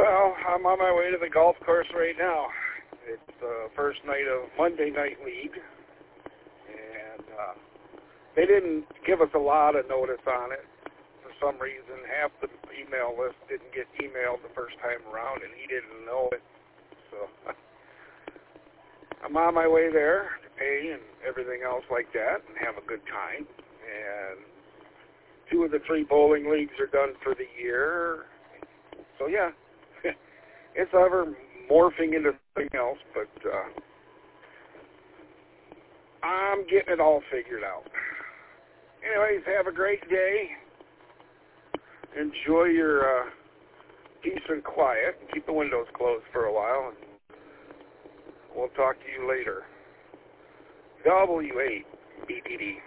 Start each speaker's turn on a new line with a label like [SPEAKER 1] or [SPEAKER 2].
[SPEAKER 1] Well, I'm on my way to the golf course right now. It's the first night of Monday Night League, and they didn't give us a lot of notice on it. For some reason, half the email list didn't get emailed the first time around, and he didn't know it. So I'm on my way there to pay and everything else like that and have a good time. And 2 of the 3 bowling leagues are done for the year. So, yeah, it's ever morphing into something else, but I'm getting it all figured out. Anyways, have a great day. Enjoy your peace and quiet. Keep the windows closed for a while, and we'll talk to you later. W8 BTD.